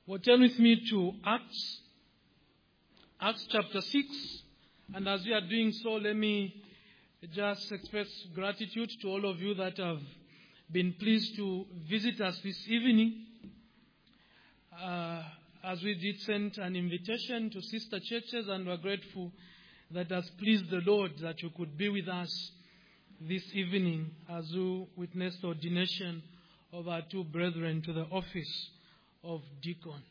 Well, turn with me to Acts chapter 6. And as we are doing so, let me just express gratitude to all of you that have been pleased to visit us this evening. As we did send an invitation to sister churches, and we're grateful that has pleased the Lord that you could be with us this evening as we witnessed the ordination of our two brethren to the office of deacon.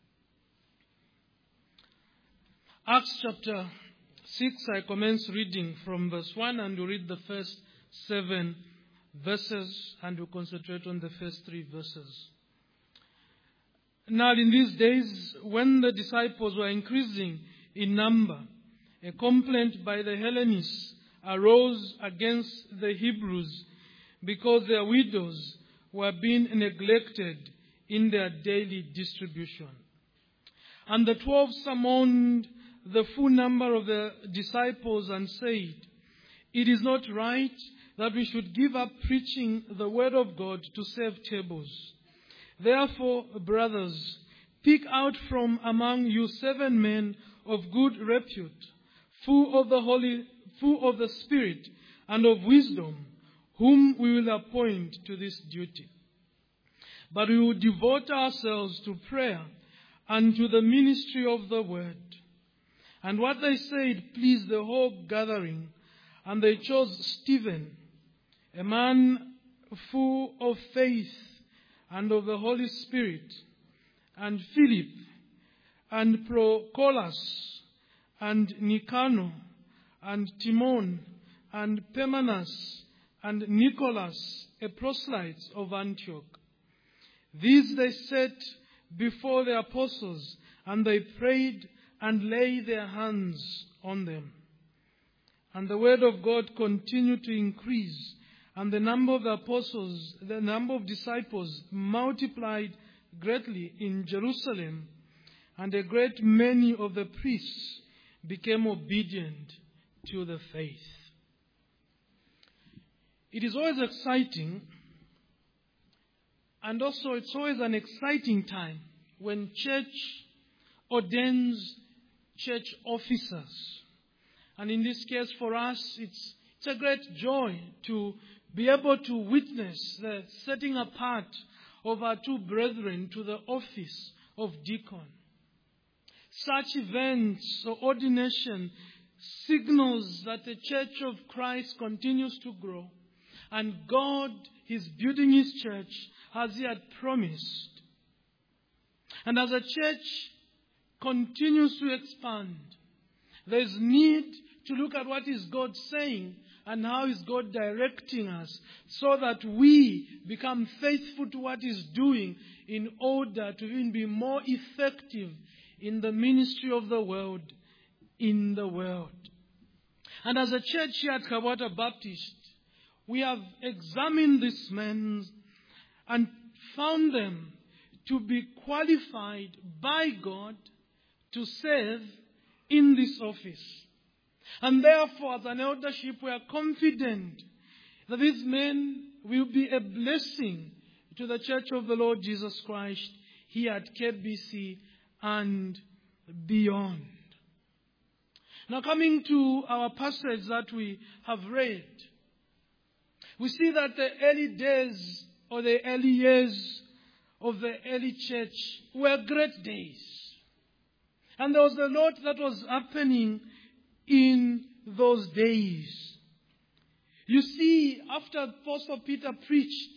Acts chapter 6, I commence reading from verse 1, and we'll read the first 7 verses, and we'll concentrate on the first 3 verses. Now, in these days, when the disciples were increasing in number, a complaint by the Hellenists arose against the Hebrews because their widows were being neglected in their daily distribution. And the 12 summoned the full number of the disciples and said, "It is not right that we should give up preaching the word of God to serve tables. Therefore, brothers, pick out from among you 7 men of good repute, full of the Spirit and of wisdom, whom we will appoint to this duty. But we will devote ourselves to prayer and to the ministry of the word." And what they said pleased the whole gathering, and they chose Stephen, a man full of faith and of the Holy Spirit, and Philip, and Prochorus, and Nicanor, and Timon, and Parmenas, and Nicholas, a proselyte of Antioch. These they set before the apostles, and they prayed and laid their hands on them. And the word of God continued to increase, and the number of disciples multiplied greatly in Jerusalem, and a great many of the priests became obedient to the faith. It is always exciting, and also it's always an exciting time when church ordains church officers. And in this case for us, it's a great joy to be able to witness the setting apart of our two brethren to the office of deacon. Such events or ordination signals that the Church of Christ continues to grow, and God is building His church as He had promised. And as a church continues to expand, there is need to look at what is God saying and how is God directing us, so that we become faithful to what He's doing in order to even be more effective in the ministry of the world in the world. And as a church here at Kabata Baptist, we have examined these men and found them to be qualified by God to serve in this office. And therefore, as an eldership, we are confident that these men will be a blessing to the Church of the Lord Jesus Christ here at KBC and beyond. Now, coming to our passage that we have read, we see that the early days or the early years of the early church were great days. And there was a lot that was happening in those days. You see, after Apostle Peter preached,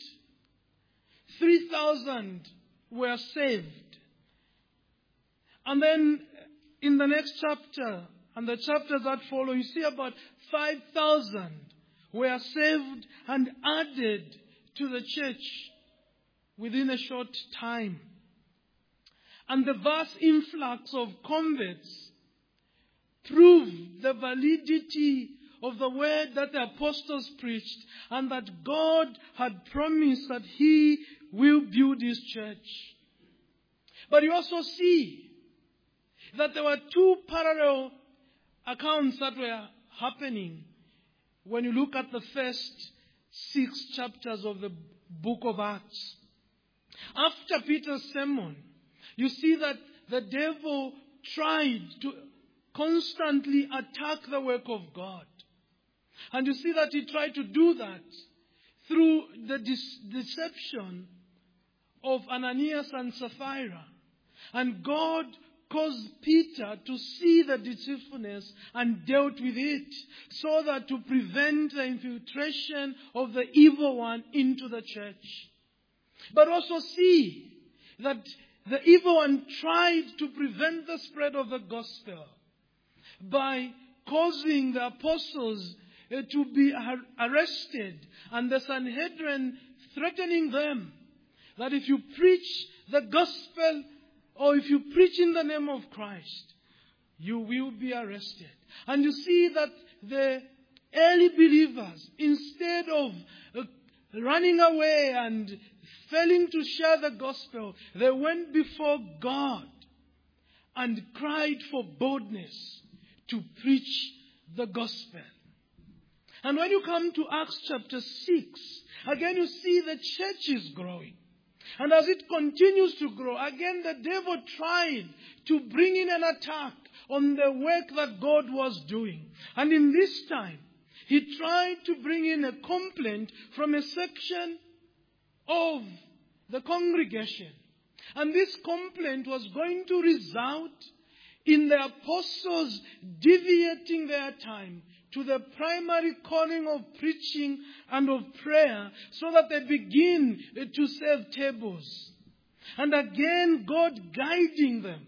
3,000 were saved. And then in the next chapter and the chapters that follow, you see about 5,000 were saved and added to the church within a short time. And the vast influx of converts proved the validity of the word that the apostles preached, and that God had promised that He will build His church. But you also see that there were 2 parallel accounts that were happening when you look at the first 6 chapters of the book of Acts. After Peter's sermon, you see that the devil tried to constantly attack the work of God. And you see that he tried to do that through the deception of Ananias and Sapphira. And God caused Peter to see the deceitfulness and dealt with it, so that to prevent the infiltration of the evil one into the church. But also see that the evil one tried to prevent the spread of the gospel by causing the apostles to be arrested, and the Sanhedrin threatening them that if you preach the gospel or if you preach in the name of Christ, you will be arrested. And you see that the early believers, instead of running away and failing to share the gospel, they went before God and cried for boldness to preach the gospel. And when you come to Acts chapter 6, again you see the church is growing. And as it continues to grow, again the devil tried to bring in an attack on the work that God was doing. And in this time, he tried to bring in a complaint from a section of the congregation. And this complaint was going to result in the apostles deviating their time to the primary calling of preaching and of prayer, so that they begin to serve tables. And again, God guiding them,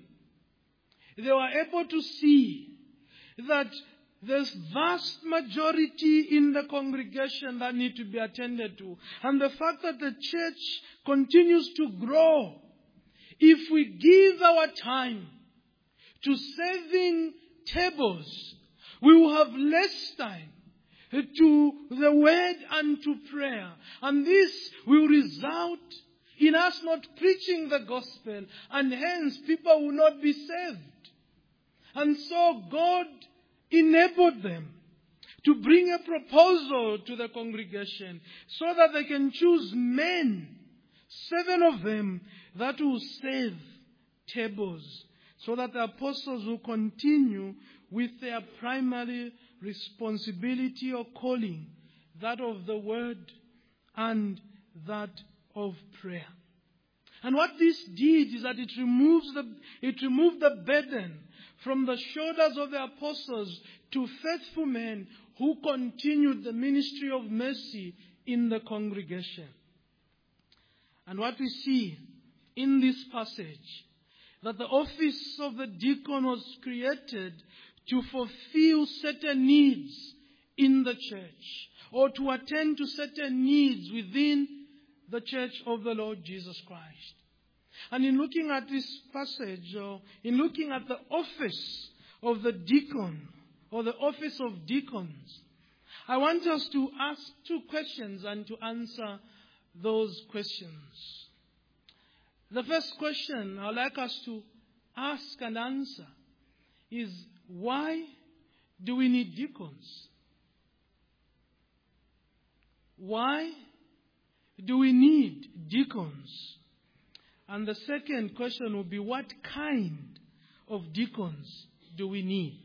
they were able to see that there's vast majority in the congregation that need to be attended to. And the fact that the church continues to grow, if we give our time to serving tables, we will have less time to the word and to prayer. And this will result in us not preaching the gospel, and hence people will not be saved. And so God enabled them to bring a proposal to the congregation so that they can choose men, 7 of them, that will serve tables, so that the apostles will continue with their primary responsibility or calling, that of the word and that of prayer. And what this did is that it removed the burden from the shoulders of the apostles to faithful men who continued the ministry of mercy in the congregation. And what we see in this passage, that the office of the deacon was created to fulfill certain needs in the church, or to attend to certain needs within the church of the Lord Jesus Christ. And in looking at this passage, or in looking at the office of the deacon, or the office of deacons, I want us to ask 2 questions and to answer those questions. The first question I'd like us to ask and answer is, why do we need deacons? Why do we need deacons? And the second question will be, what kind of deacons do we need?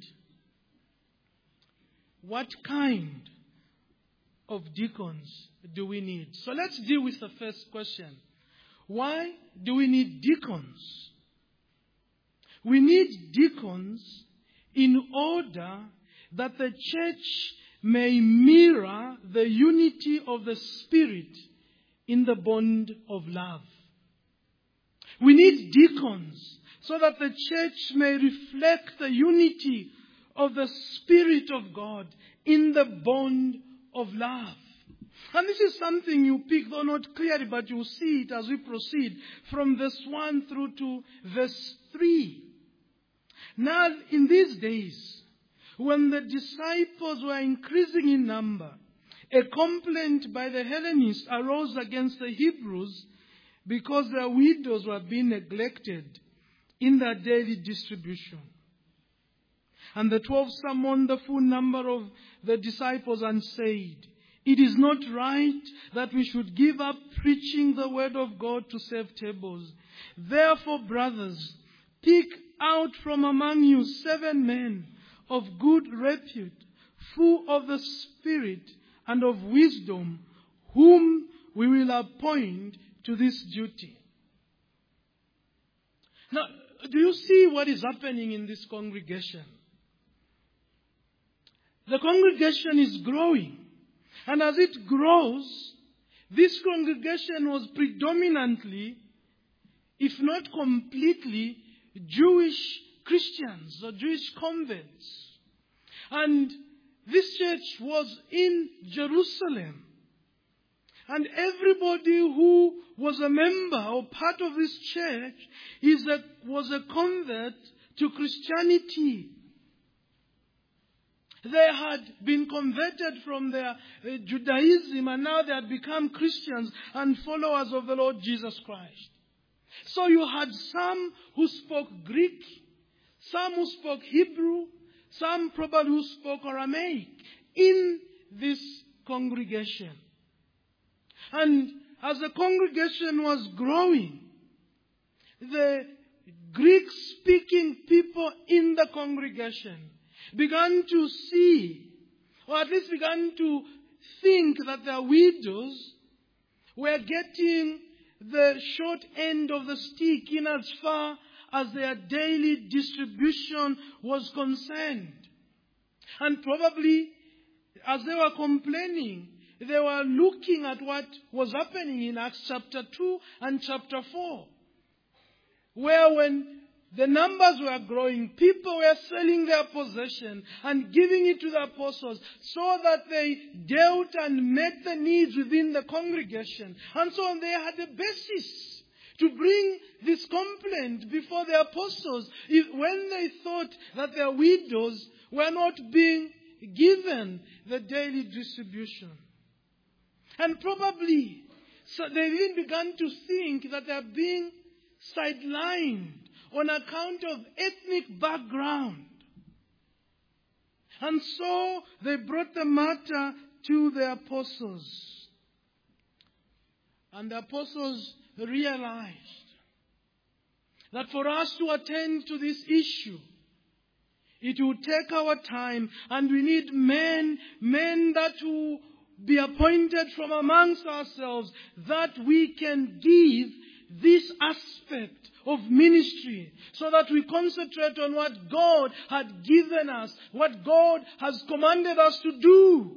What kind of deacons do we need? So let's deal with the first question. Why do we need deacons? We need deacons in order that the church may mirror the unity of the Spirit in the bond of love. We need deacons so that the church may reflect the unity of the Spirit of God in the bond of love. And this is something you pick, though not clearly, but you'll see it as we proceed from verse 1 through to verse 3. Now, in these days, when the disciples were increasing in number, a complaint by the Hellenists arose against the Hebrews because their widows were being neglected in their daily distribution. And the 12 summoned the full number of the disciples and said, It is not right that we should give up preaching the word of God to save tables. Therefore, brothers, pick out from among you 7 men of good repute, full of the Spirit and of wisdom, whom we will appoint to this duty. Now, do you see what is happening in this congregation? The congregation is growing. And as it grows, this congregation was predominantly, if not completely, Jewish Christians or Jewish converts. And this church was in Jerusalem. And everybody who was a member or part of this church was a convert to Christianity. They had been converted from their Judaism, and now they had become Christians and followers of the Lord Jesus Christ. So you had some who spoke Greek, some who spoke Hebrew, some probably who spoke Aramaic in this congregation. And as the congregation was growing, the Greek-speaking people in the congregation began to see, or at least began to think, that their widows were getting the short end of the stick in as far as their daily distribution was concerned. And probably, as they were complaining, they were looking at what was happening in Acts chapter 2 and chapter 4, where when the numbers were growing, people were selling their possession and giving it to the apostles so that they dealt and met the needs within the congregation. And so they had a basis to bring this complaint before the apostles when they thought that their widows were not being given the daily distribution. And probably so they even began to think that they are being sidelined on account of ethnic background. And so they brought the matter to the apostles. And the apostles realized that for us to attend to this issue, it will take our time, and we need men that will be appointed from amongst ourselves, that we can give this aspect of ministry, so that we concentrate on what God had given us, what God has commanded us to do.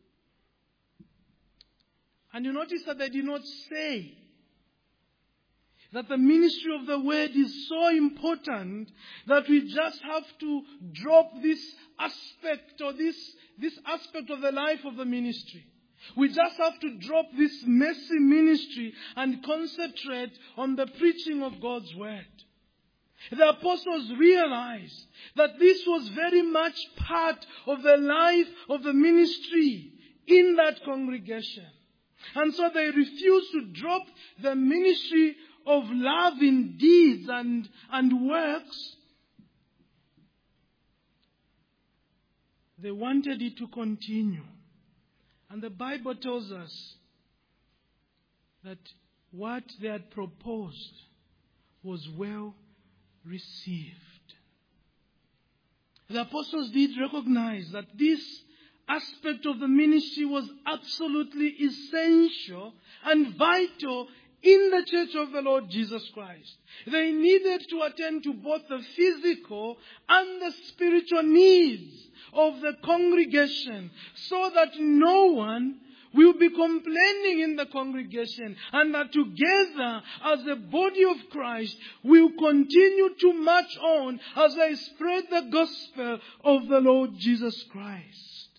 And you notice that they did not say that the ministry of the word is so important that we just have to drop this aspect or this aspect of the life of the ministry. We just have to drop this messy ministry and concentrate on the preaching of God's word. The apostles realized that this was very much part of the life of the ministry in that congregation. And so they refused to drop the ministry of love in deeds and works. They wanted it to continue. And the Bible tells us that what they had proposed was well received. The apostles did recognize that this aspect of the ministry was absolutely essential and vital in the church of the Lord Jesus Christ. They needed to attend to both the physical and the spiritual needs of the congregation, so that no one will be complaining in the congregation, and that together as the body of Christ will continue to march on as they spread the gospel of the Lord Jesus Christ.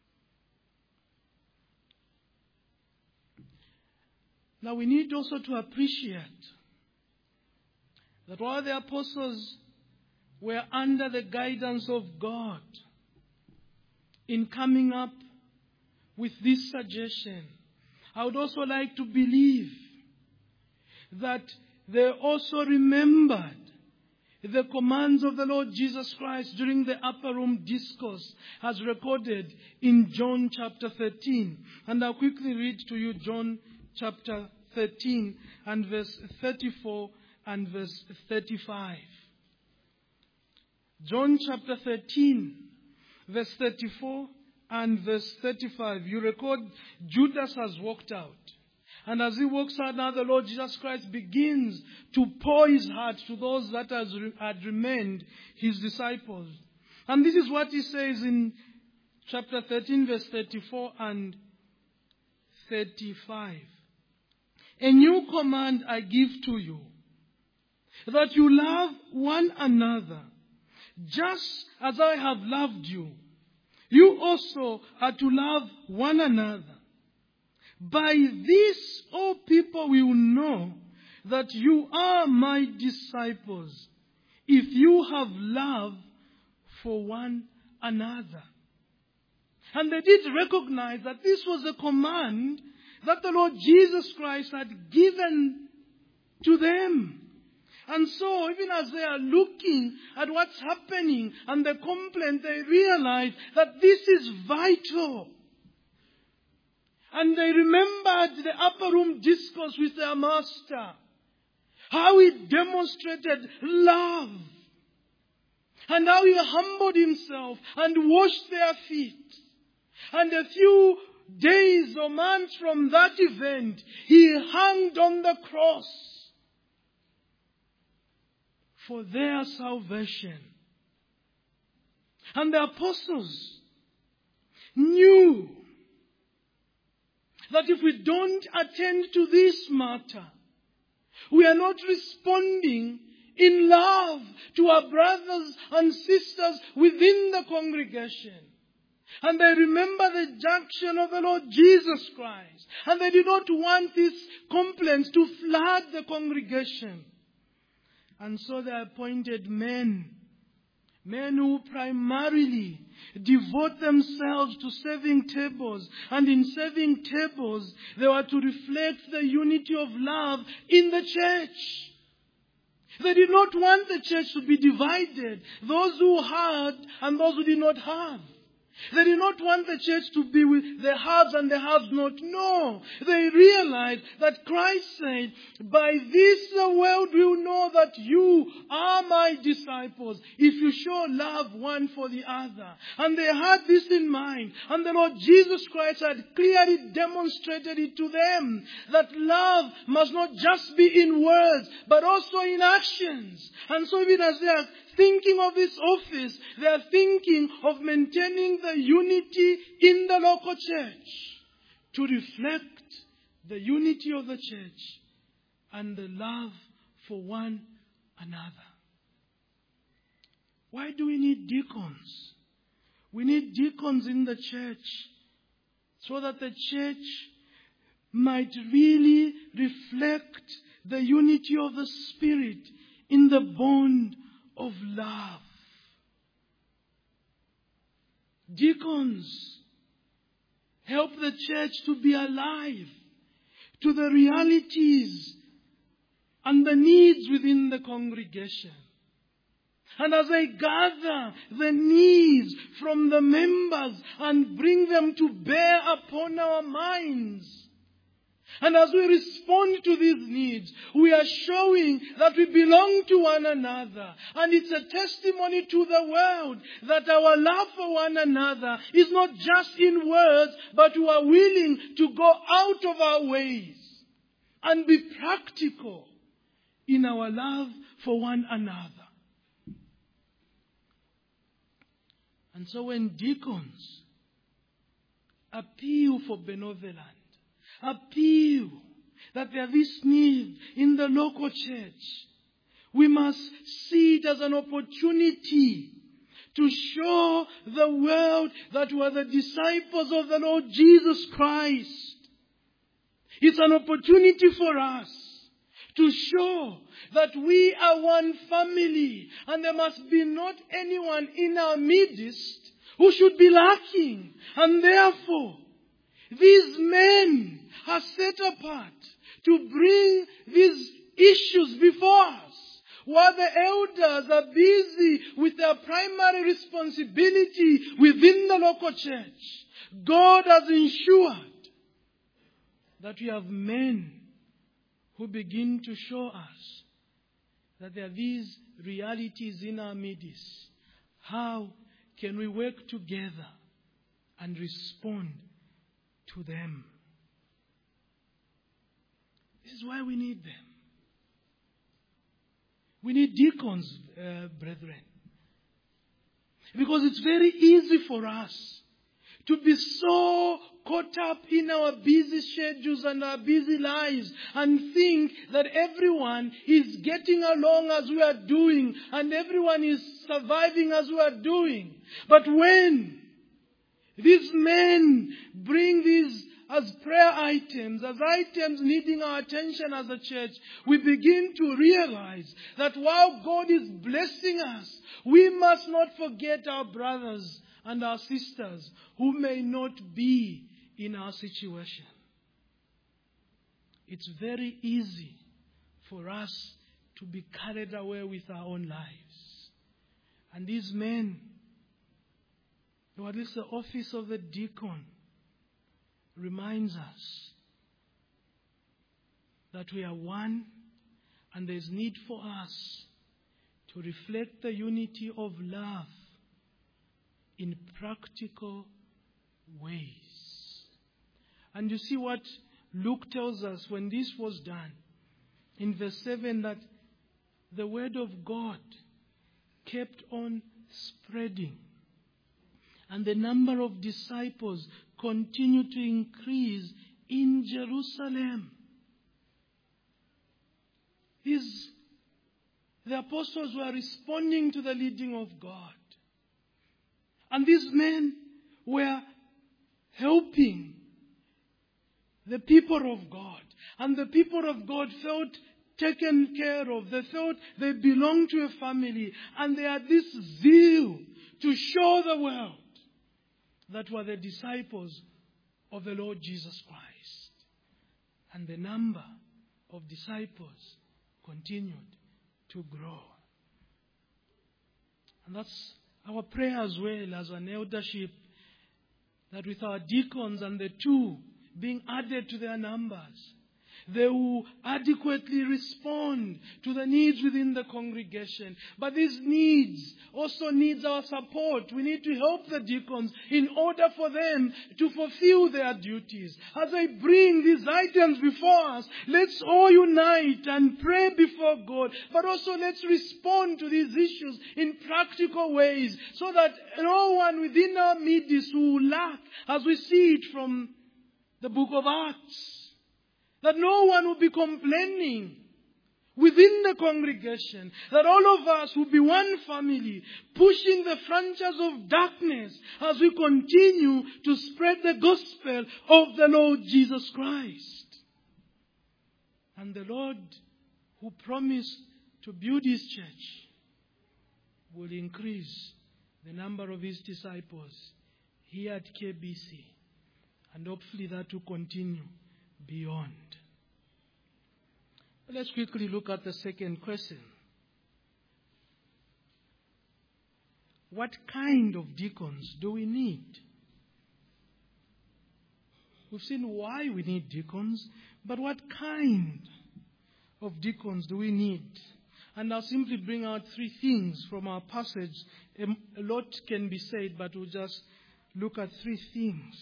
Now we need also to appreciate that while the apostles were under the guidance of God in coming up with this suggestion, I would also like to believe that they also remembered the commands of the Lord Jesus Christ during the upper room discourse as recorded in John chapter 13. And I'll quickly read to you John chapter 13 and verse 34 and verse 35. John chapter 13, verse 34 and verse 35. You record Judas has walked out. And as he walks out now, the Lord Jesus Christ begins to pour his heart to those that had remained his disciples. And this is what he says in chapter 13, verse 34 and 35. A new command I give to you, that you love one another, just as I have loved you. You also are to love one another. By this, all people will know that you are my disciples, if you have love for one another. And they did recognize that this was a command that the Lord Jesus Christ had given to them. And so, even as they are looking at what's happening and the complaint, they realize that this is vital. And they remembered the upper room discourse with their master. How he demonstrated love. And how he humbled himself and washed their feet. And a few days or months from that event, he hung on the cross for their salvation. And the apostles knew that if we don't attend to this matter, we are not responding in love to our brothers and sisters within the congregation. And they remember the junction of the Lord Jesus Christ. And they did not want these complaints to flood the congregation. And so they appointed men who primarily devote themselves to serving tables. And in serving tables, they were to reflect the unity of love in the church. They did not want the church to be divided. Those who had and those who did not have. They did not want the church to be with the haves and the have not. No. They realized that Christ said, by this the world will know that you are my disciples, if you show love one for the other. And they had this in mind. And the Lord Jesus Christ had clearly demonstrated it to them, that love must not just be in words, but also in actions. And so even as they are thinking of this office, they are thinking of maintaining the unity in the local church to reflect the unity of the church and the love for one another. Why do we need deacons? We need deacons in the church so that the church might really reflect the unity of the Spirit in the bond of love. Deacons help the church to be alive to the realities and the needs within the congregation. And as they gather the needs from the members and bring them to bear upon our minds, and as we respond to these needs, we are showing that we belong to one another. And it's a testimony to the world that our love for one another is not just in words, but we are willing to go out of our ways and be practical in our love for one another. And so when deacons appeal for benevolence, appeal that there is need in the local church, we must see it as an opportunity to show the world that we are the disciples of the Lord Jesus Christ. It's an opportunity for us to show that we are one family, and there must be not anyone in our midst who should be lacking. And therefore, these men are set apart to bring these issues before us. while the elders are busy with their primary responsibility within the local church, God has ensured that we have men who begin to show us that there are these realities in our midst. How can we work together and respond to them? This is why we need them. We need deacons, brethren. Because it's very easy for us to be so caught up in our busy schedules and our busy lives and think that everyone is getting along as we are doing and everyone is surviving as we are doing. But when these men bring these as prayer items, as items needing our attention as a church, we begin to realize that while God is blessing us, we must not forget our brothers and our sisters who may not be in our situation. It's very easy for us to be carried away with our own lives. And these men, or at least the office of the deacon, reminds us that we are one and there's need for us to reflect the unity of love in practical ways. And you see what Luke tells us when this was done. In verse 7, that the word of God kept on spreading. And the number of disciples continued to increase in Jerusalem. The apostles were responding to the leading of God. And these men were helping the people of God. And the people of God felt taken care of. They felt they belonged to a family. And they had this zeal to show the world that were the disciples of the Lord Jesus Christ. And the number of disciples continued to grow. And that's our prayer as well as an eldership, that with our deacons and the two being added to their numbers, they will adequately respond to the needs within the congregation. But these needs also needs our support. We need to help the deacons in order for them to fulfill their duties. As I bring these items before us, let's all unite and pray before God. But also let's respond to these issues in practical ways so that no one within our midst will lack, as we see it from the book of Acts. That no one will be complaining within the congregation. That all of us will be one family, pushing the frontiers of darkness as we continue to spread the gospel of the Lord Jesus Christ. And the Lord, who promised to build His church, will increase the number of His disciples here at KBC. And hopefully that will continue beyond. Let's quickly look at the second question. What kind of deacons do we need? We've seen why we need deacons, but what kind of deacons do we need? And I'll simply bring out three things from our passage. A lot can be said, but we'll just look at three things.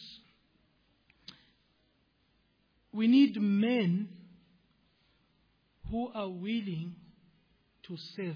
We need men who are willing to serve.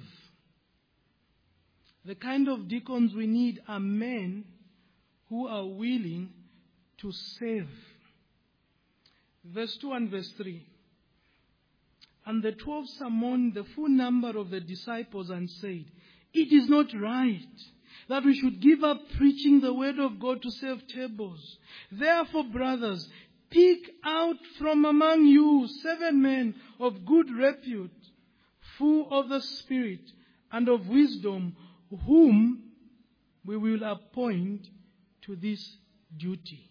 The kind of deacons we need are men who are willing to serve. Verse 2 and verse 3. And the 12 summoned the full number of the disciples and said, "It is not right that we should give up preaching the word of God to serve tables. Therefore, brothers, pick out from among you 7 men of good repute, full of the Spirit and of wisdom, whom we will appoint to this duty."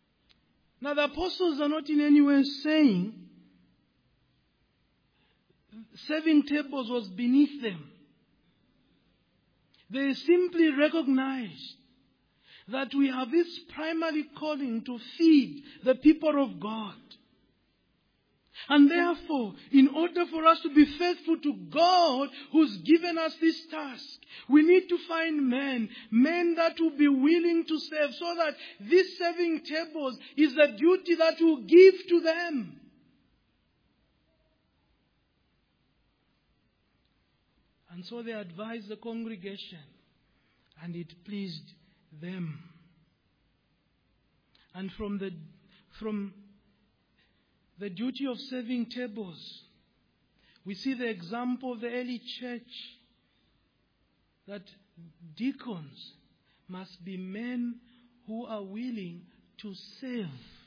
Now the apostles are not in any way saying serving tables was beneath them. They simply recognized that we have this primary calling to feed the people of God. And therefore, in order for us to be faithful to God who's given us this task, we need to find men that will be willing to serve, so that this serving tables is a duty that will give to them. And so they advised the congregation, and it pleased them. And from the duty of serving tables, we see the example of the early church, that deacons must be men who are willing to serve.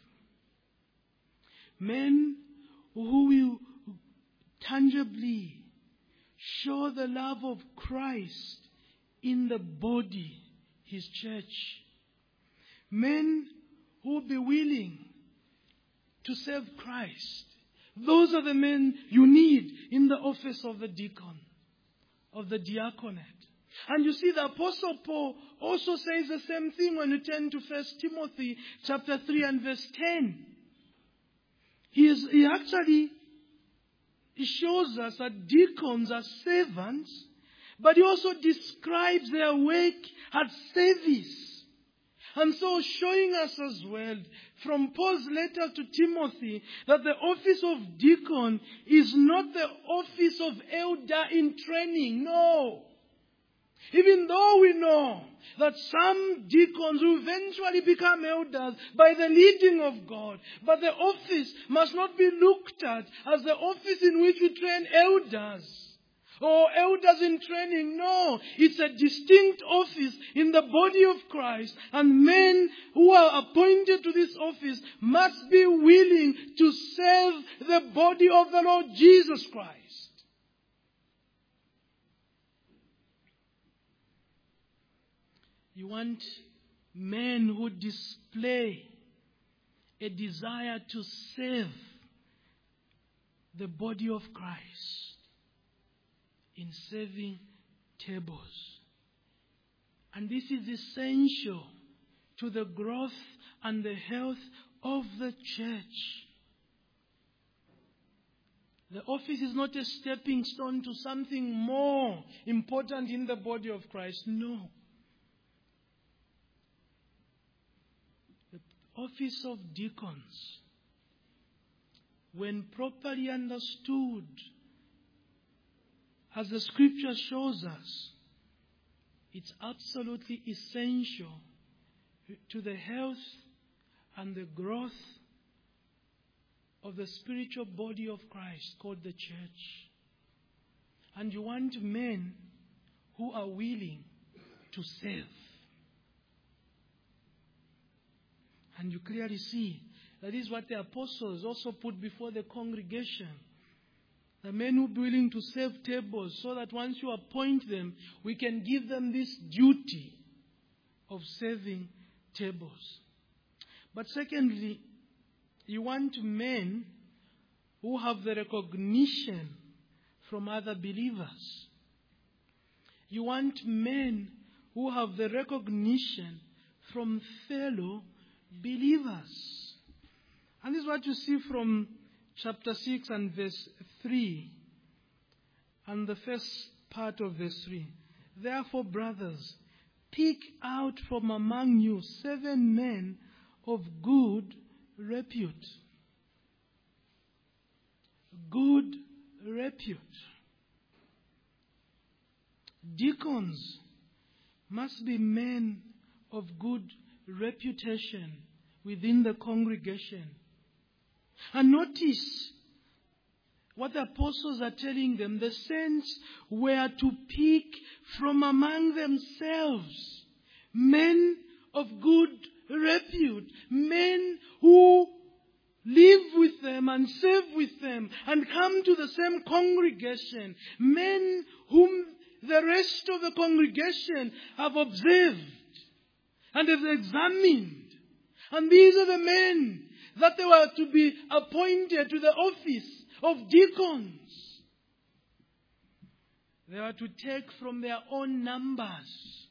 Men who will tangibly show the love of Christ in the body, His church. Men who will be willing to serve Christ. Those are the men you need in the office of the deacon, of the diaconate. And you see, the Apostle Paul also says the same thing when you turn to 1 Timothy chapter 3 and verse 10. He actually shows us that deacons are servants, but he also describes their work as service. And so showing us as well from Paul's letter to Timothy that the office of deacon is not the office of elder in training. No. Even though we know that some deacons will eventually become elders by the leading of God, but the office must not be looked at as the office in which we train elders or elders in training. No, it's a distinct office in the body of Christ, and men who are appointed to this office must be willing to serve the body of the Lord Jesus Christ. You want men who display a desire to serve the body of Christ in serving tables. And this is essential to the growth and the health of the church. The office is not a stepping stone to something more important in the body of Christ. No. The office of deacons, when properly understood, as the scripture shows us, it's absolutely essential to the health and the growth of the spiritual body of Christ called the church. And you want men who are willing to serve. And you clearly see that is what the apostles also put before the congregation. The men who are willing to serve tables, so that once you appoint them, we can give them this duty of serving tables. But secondly, you want men who have the recognition from other believers. You want men who have the recognition from fellow believers. And this is what you see from chapter 6 and verse 3, and the first part of verse 3. Therefore, brothers, pick out from among you 7 men of good repute. Good repute. Deacons must be men of good reputation within the congregation. And notice what the apostles are telling them. The saints were to pick from among themselves men of good repute, men who live with them and serve with them and come to the same congregation, men whom the rest of the congregation have observed and have examined. And these are the men that they were to be appointed to the office of deacons. They are to take from their own numbers.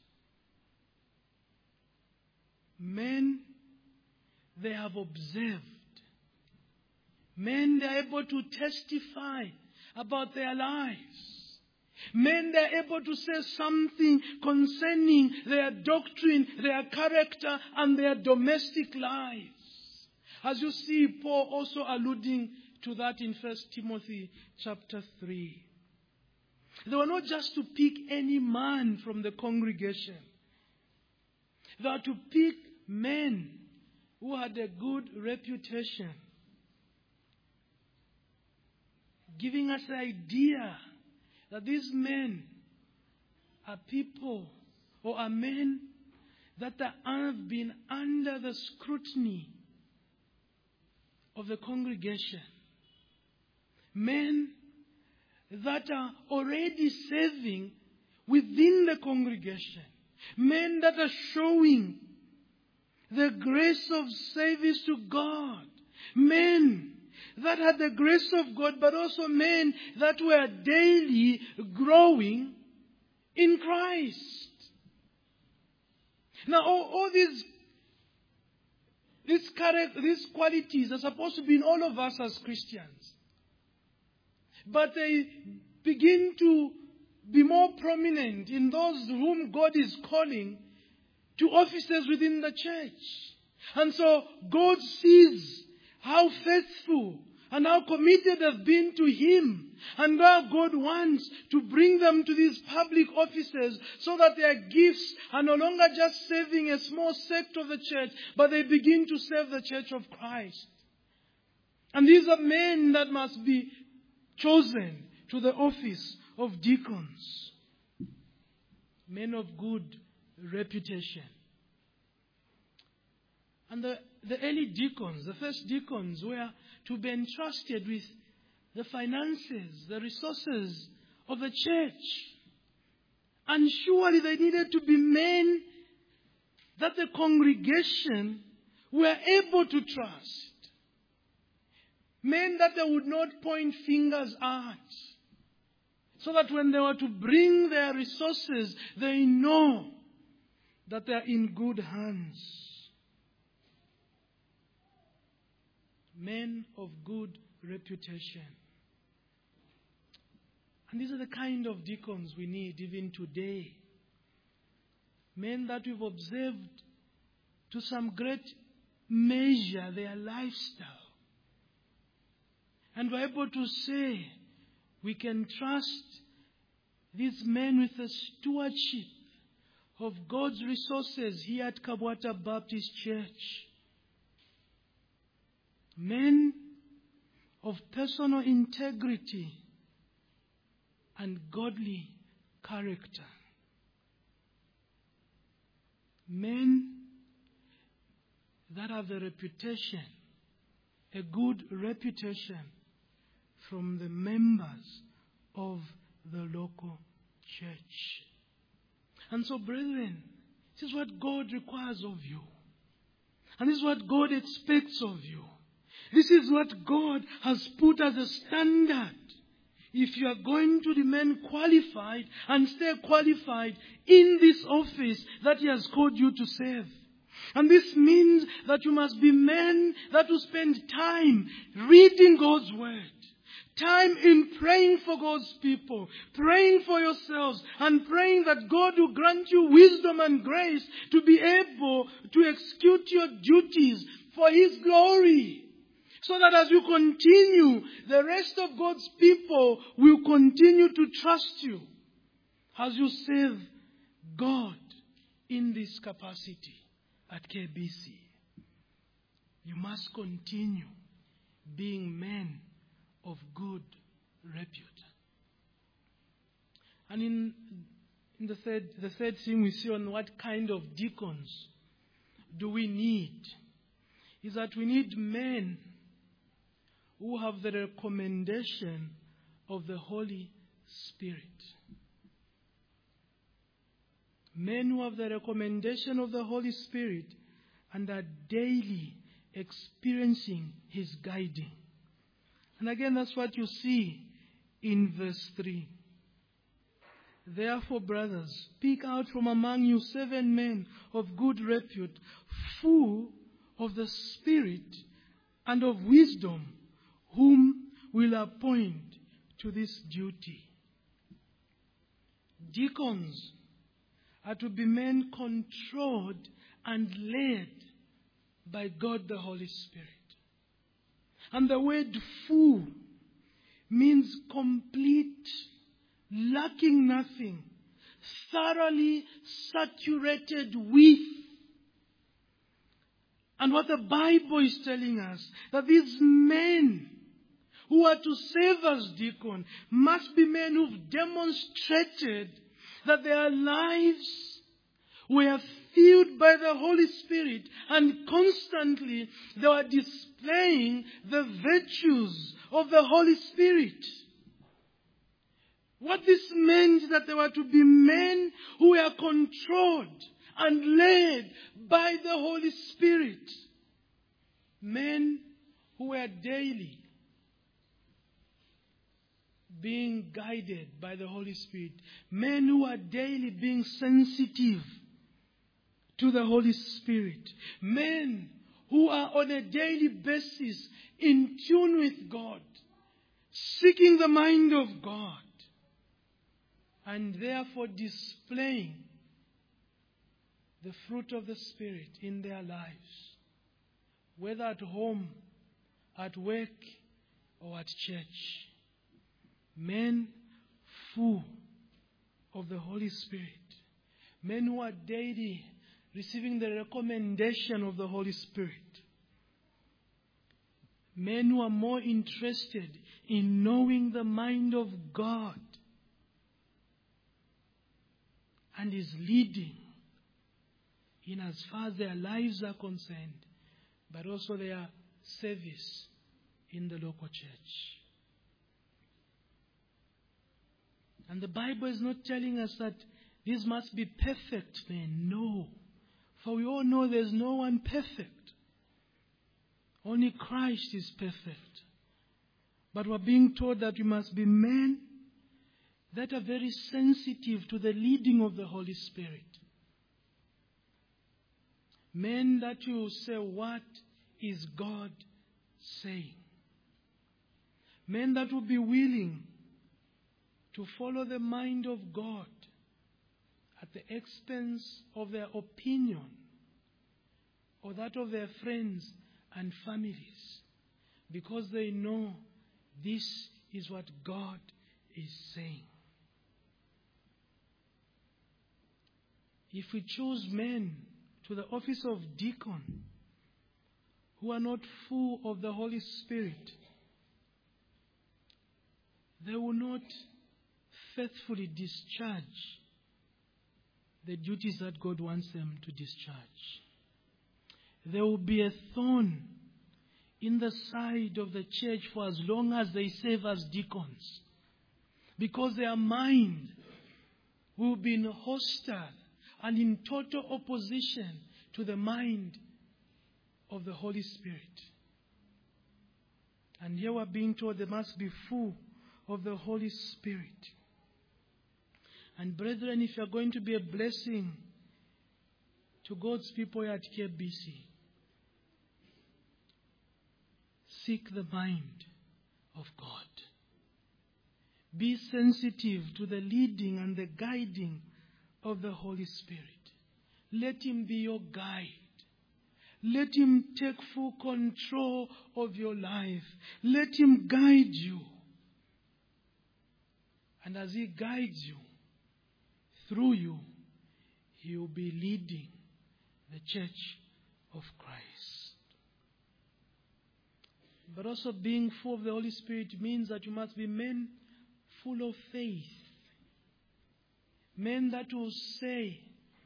Men, they have observed. Men, they are able to testify about their lives. Men, they are able to say something concerning their doctrine, their character, and their domestic lives. As you see, Paul also alluding to that in 1 Timothy chapter 3. They were not just to pick any man from the congregation. They were to pick men who had a good reputation, giving us the idea that these men are people or are men that have been under the scrutiny of the congregation. Men that are already serving within the congregation. Men that are showing the grace of service to God. Men that had the grace of God, but also men that were daily growing in Christ. Now, all these qualities are supposed to be in all of us as Christians. But they begin to be more prominent in those whom God is calling to offices within the church. And so God sees how faithful and how committed they've been to Him. And now God wants to bring them to these public offices so that their gifts are no longer just serving a small sect of the church, but they begin to serve the church of Christ. And these are men that must be chosen to the office of deacons. Men of good reputation. And the early deacons, the first deacons, were to be entrusted with the finances, the resources of the church. And surely they needed to be men that the congregation were able to trust. Men that they would not point fingers at. So that when they were to bring their resources, they know that they are in good hands. Men of good reputation. And these are the kind of deacons we need even today. Men that we've observed to some great measure their lifestyle. And we're able to say, we can trust these men with the stewardship of God's resources here at Kabwata Baptist Church. Men of personal integrity and godly character. Men that have the reputation, a good reputation from the members of the local church. And so, brethren, this is what God requires of you. And this is what God expects of you. This is what God has put as a standard. If you are going to remain qualified and stay qualified in this office that He has called you to serve. And this means that you must be men that will spend time reading God's Word. Time in praying for God's people, praying for yourselves, and praying that God will grant you wisdom and grace to be able to execute your duties for His glory. So that as you continue, the rest of God's people will continue to trust you as you serve God in this capacity at KBC. You must continue being men of good repute. And in the third thing we see on what kind of deacons do we need is that we need men who have the recommendation of the Holy Spirit. Men who have the recommendation of the Holy Spirit and are daily experiencing His guiding. And again, that's what you see in verse 3. Therefore, brothers, pick out from among you 7 men of good repute, full of the Spirit and of wisdom, whom will appoint to this duty. Deacons are to be men controlled and led by God the Holy Spirit. And the word full means complete, lacking nothing, thoroughly saturated with. And what the Bible is telling us, that these men who are to serve as deacon must be men who've demonstrated that their lives were filled by the Holy Spirit, and constantly they were displaying the virtues of the Holy Spirit. What this meant is that they were to be men who were controlled and led by the Holy Spirit. Men who were daily being guided by the Holy Spirit. Men who are daily being sensitive to the Holy Spirit. Men who are on a daily basis in tune with God, seeking the mind of God, and therefore displaying the fruit of the Spirit in their lives, whether at home, at work, or at church. Men full of the Holy Spirit. Men who are daily receiving the recommendation of the Holy Spirit. Men who are more interested in knowing the mind of God and is leading in as far as their lives are concerned, but also their service in the local church. And the Bible is not telling us that these must be perfect men. No. For we all know there's no one perfect. Only Christ is perfect. But we're being told that we must be men that are very sensitive to the leading of the Holy Spirit. Men that will say, what is God saying? Men that will be willing to follow the mind of God at the expense of their opinion or that of their friends and families, because they know this is what God is saying. If we choose men to the office of deacon who are not full of the Holy Spirit, they will not faithfully discharge the duties that God wants them to discharge. There will be a thorn in the side of the church for as long as they serve as deacons, because their mind will be in hostile and in total opposition to the mind of the Holy Spirit. And here we're being told they must be full of the Holy Spirit. And brethren, if you're going to be a blessing to God's people here at KBC, seek the mind of God. Be sensitive to the leading and the guiding of the Holy Spirit. Let Him be your guide. Let Him take full control of your life. Let Him guide you. And as He guides you, through you, He will be leading the church of Christ. But also being full of the Holy Spirit means that you must be men full of faith. Men that will say,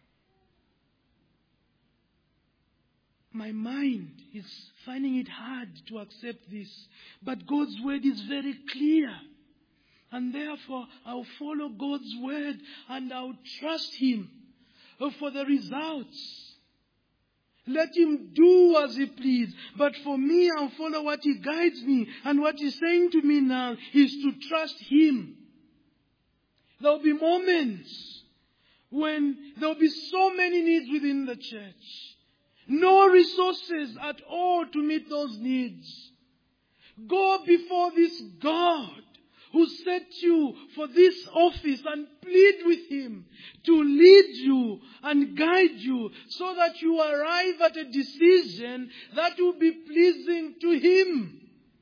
my mind is finding it hard to accept this, but God's word is very clear. And therefore, I'll follow God's word and I'll trust Him for the results. Let Him do as He please. But for me, I'll follow what He guides me. And what He's saying to me now is to trust Him. There will be moments when there will be so many needs within the church. No resources at all to meet those needs. Go before this God who set you for this office and plead with Him to lead you and guide you so that you arrive at a decision that will be pleasing to Him.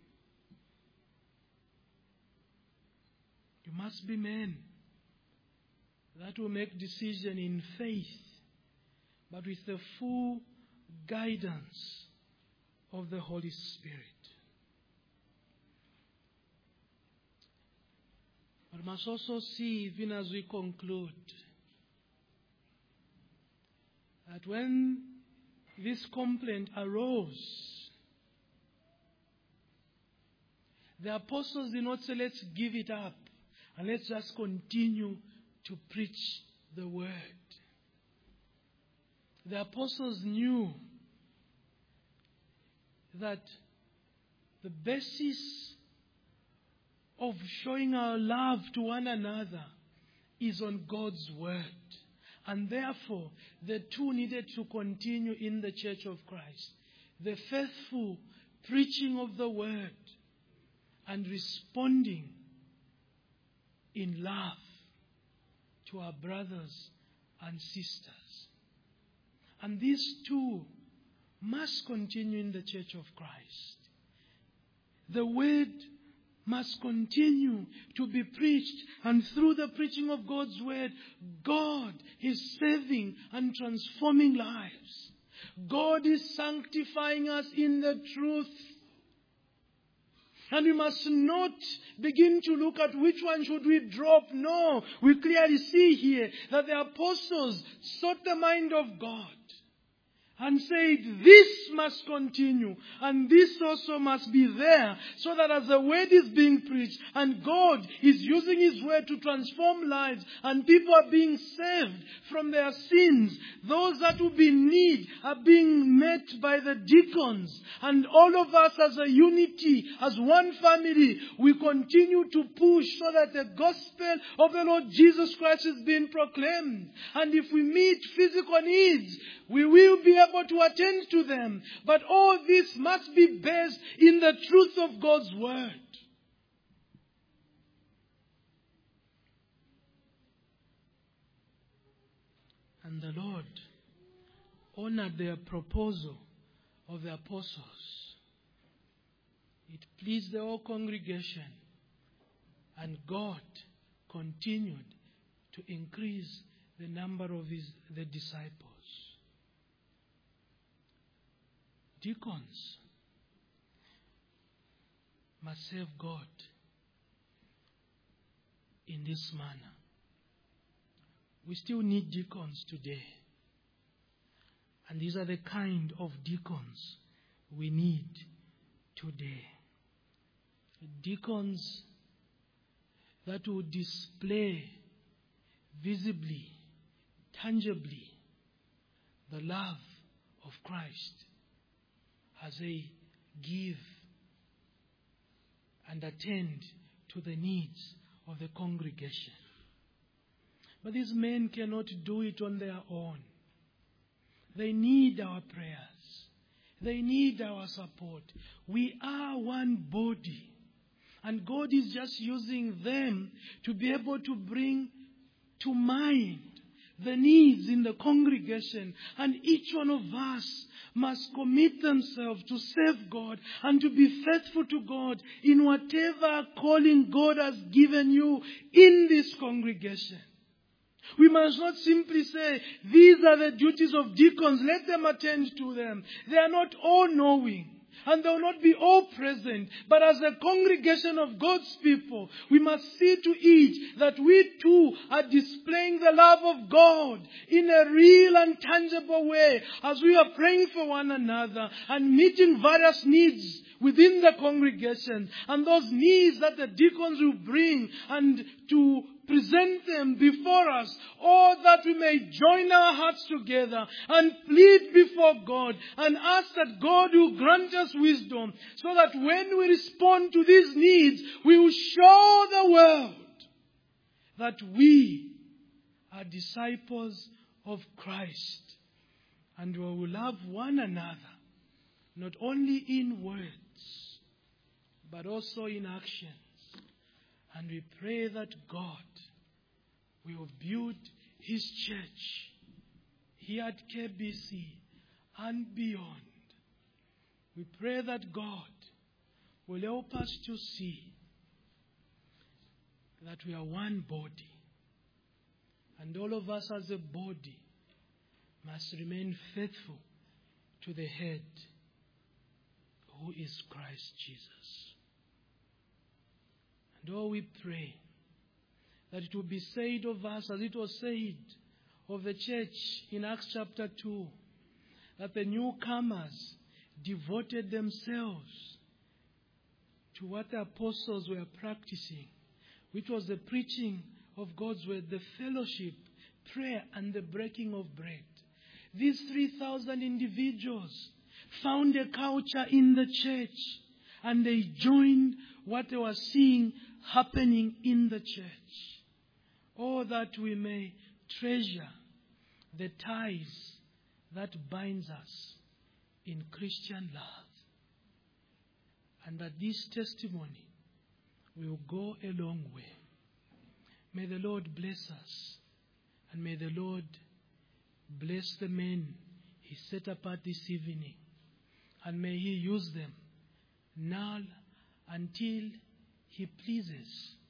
You must be men that will make decision in faith, but with the full guidance of the Holy Spirit. But we must also see, even as we conclude, that when this complaint arose, the apostles did not say, let's give it up and let's just continue to preach the word. The apostles knew that the basis of showing our love to one another is on God's word. And therefore, the two needed to continue in the church of Christ. The faithful preaching of the word and responding in love to our brothers and sisters. And these two must continue in the church of Christ. The word must continue to be preached, and through the preaching of God's word, God is saving and transforming lives. God is sanctifying us in the truth. And we must not begin to look at which one should we drop. No, we clearly see here that the apostles sought the mind of God and said, this must continue and this also must be there, so that as the word is being preached and God is using His word to transform lives and people are being saved from their sins, those that will be in need are being met by the deacons, and all of us as a unity, as one family, we continue to push so that the gospel of the Lord Jesus Christ is being proclaimed. And if we meet physical needs, we will be able to attend to them. But all this must be based in the truth of God's word. And the Lord honored their proposal of the apostles. It pleased the whole congregation, and God continued to increase the number of the disciples. Deacons must serve God in this manner. We still need deacons today. And these are the kind of deacons we need today. Deacons that will display visibly, tangibly, the love of Christ as they give and attend to the needs of the congregation. But these men cannot do it on their own. They need our prayers. They need our support. We are one body. And God is just using them to be able to bring to mind the needs in the congregation. And each one of us must commit themselves to serve God and to be faithful to God in whatever calling God has given you in this congregation. We must not simply say, these are the duties of deacons, let them attend to them. They are not all knowing. And they will not be all present. But as a congregation of God's people, we must see to it that we too are displaying the love of God in a real and tangible way as we are praying for one another and meeting various needs within the congregation. And those needs that the deacons will bring and to present them before us, or that we may join our hearts together and plead before God and ask that God will grant us wisdom, so that when we respond to these needs, we will show the world that we are disciples of Christ and we will love one another, not only in words, but also in actions. And we pray that God will build His church here at KBC and beyond. We pray that God will help us to see that we are one body. And all of us as a body must remain faithful to the head, who is Christ Jesus. And oh, we pray that it will be said of us, as it was said of the church in Acts chapter 2, that the newcomers devoted themselves to what the apostles were practicing, which was the preaching of God's word, the fellowship, prayer, and the breaking of bread. These 3,000 individuals found a culture in the church, and they joined what they were seeing happening in the church. Oh, that we may treasure the ties that binds us in Christian love, and that this testimony will go a long way. May the Lord bless us, and may the Lord bless the men He set apart this evening, and may He use them now until He pleases